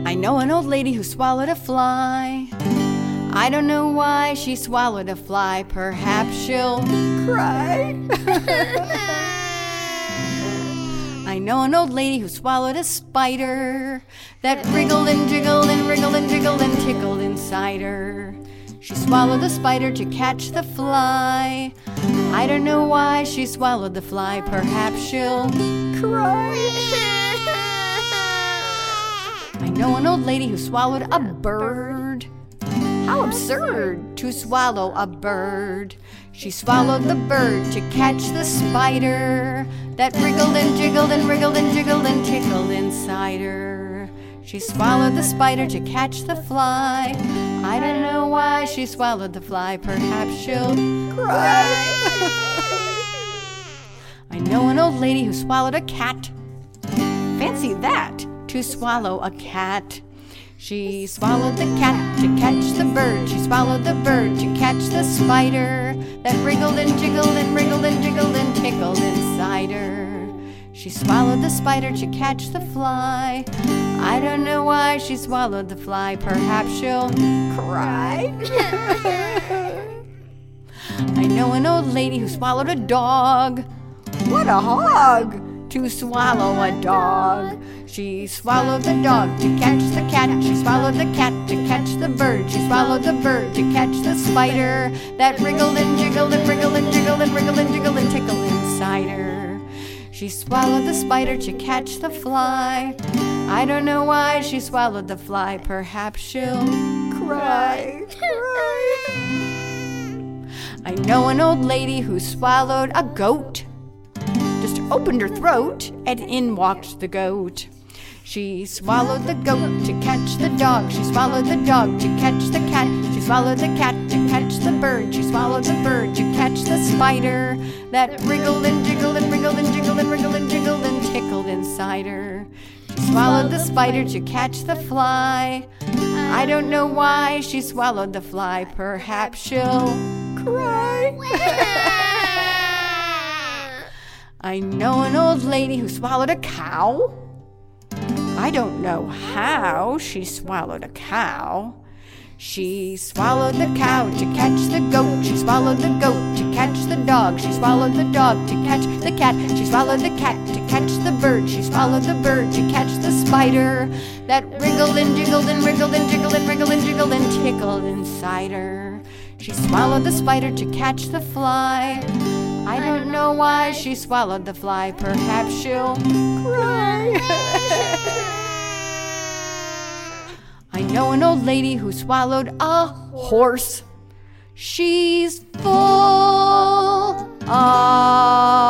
I know an old lady who swallowed a fly. I don't know why she swallowed a fly. Perhaps she'll cry. I know an old lady who swallowed a spider that wriggled and jiggled and wriggled and jiggled and tickled inside her. She swallowed the spider to catch the fly. I don't know why she swallowed the fly. Perhaps she'll cry. I know an old lady who swallowed a bird. How absurd to swallow a bird. She swallowed the bird to catch the spider that wriggled and jiggled and wriggled and jiggled and tickled inside her. She swallowed the spider to catch the fly. I don't know why she swallowed the fly. Perhaps she'll cry. I know an old lady who swallowed a cat. Fancy that, to swallow a cat. She swallowed the cat to catch the bird. She swallowed the bird to catch the spider that wriggled and jiggled and wriggled and jiggled and tickled inside her. She swallowed the spider to catch the fly. I don't know why she swallowed the fly. Perhaps she'll cry. I know an old lady who swallowed a dog. What a hog! To swallow a dog. She swallowed the dog to catch the cat. She swallowed the cat to catch the bird. She swallowed the bird to catch the spider that wriggled and jiggled and wriggled and jiggled and wriggled and jiggled and tickled inside her. She swallowed the spider to catch the fly. I don't know why she swallowed the fly. Perhaps she'll cry. I know an old lady who swallowed a goat. Just opened her throat and in walked the goat. She swallowed the goat to catch the dog. She swallowed the dog to catch the cat. She swallowed the cat to catch the bird. She swallowed the bird to catch the spider that wriggled and jiggled and wriggled and jiggled and wriggled and jiggled and tickled inside her. She swallowed the spider to catch the fly. I don't know why she swallowed the fly. Perhaps she'll cry. I know an old lady who swallowed a cow. I don't know how she swallowed a cow. She swallowed the cow to catch the goat. She swallowed the goat to catch the dog. She swallowed the dog to catch the cat. She swallowed the cat to catch the bird. She swallowed the bird to catch the spider that wriggled and jiggled and wriggled and jiggled and wriggled and jiggled and tickled inside her. She swallowed the spider to catch the fly. I don't know why she swallowed the fly. Perhaps she'll cry. I know an old lady who swallowed a horse. She's full of